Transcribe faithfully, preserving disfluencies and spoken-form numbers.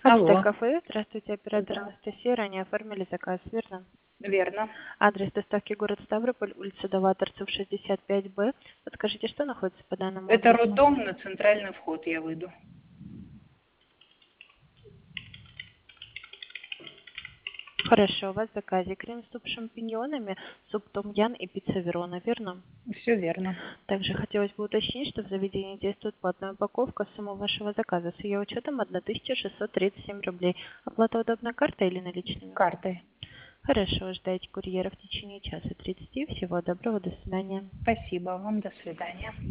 Алло, Хостель кафе. Здравствуйте, оператор да, Анастасия. Ранее оформили заказ, верно? верно. Адрес доставки город Ставрополь, улица Даваторцев, шестьдесят пять Б. Подскажите, что находится по данному Это адресу? роддом, на центральный вход я выйду. Хорошо, у вас в заказе крем суп с шампиньонами, суп том-ян и пицца Верона, верно? Все верно. Также хотелось бы уточнить, что в заведении действует платная упаковка. Сумма вашего заказа с ее учетом тысяча шестьсот тридцать семь рублей. Оплата удобна картой или наличными? Картой. Хорошо, ждайте курьера в течение часа тридцати. Всего доброго, до свидания. Спасибо вам, до свидания.